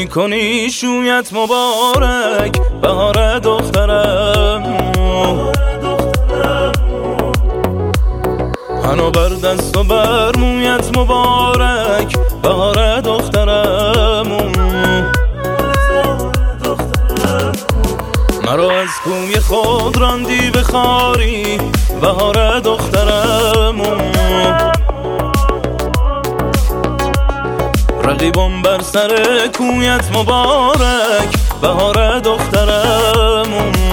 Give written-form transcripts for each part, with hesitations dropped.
میکنی شویت مبارک بهار دخترم، منو بر دست و بر مویت مبارک بهار دخترم، مرا از کوی خود راندی به خاری بهار دخترم، رقیبم بر سر کویت مبارک بهار دخترم،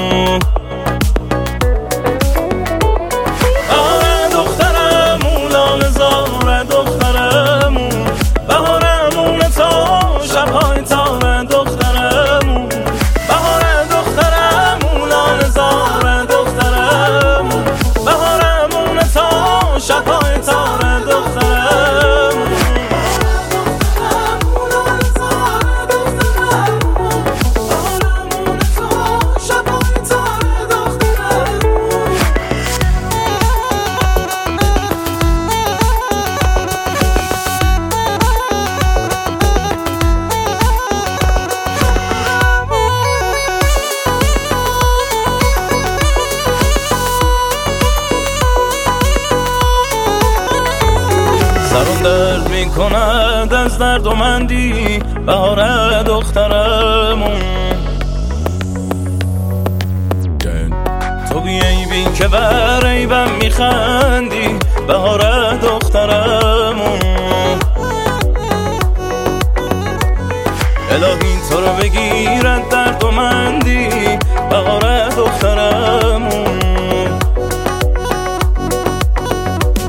بهار دخترم لاله زار دخترم، بهارمون تا شبهای تار دخترم، بهار دخترم لاله زار دخترم، بهارمون تا شبهای تار دخترم. سرم درد میکند از درد و مندی بهار دخترم، تو بیایی بین که بر عیبم میخندی بهار دخترم، الهی تو رو بگیرد درد و مندی بهار دخترم،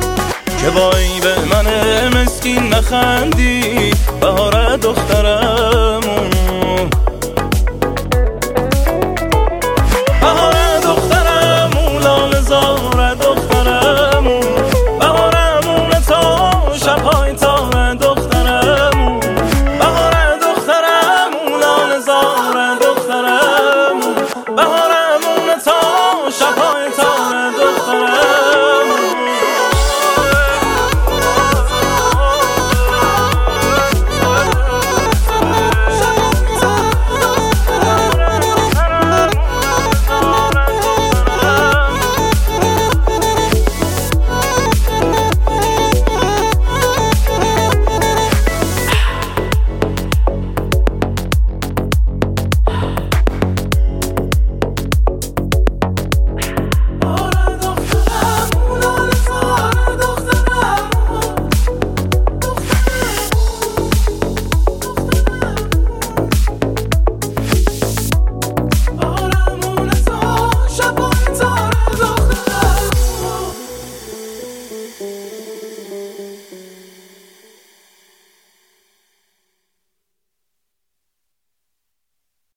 که با عیب من مسکین نخندی بهار دخترم.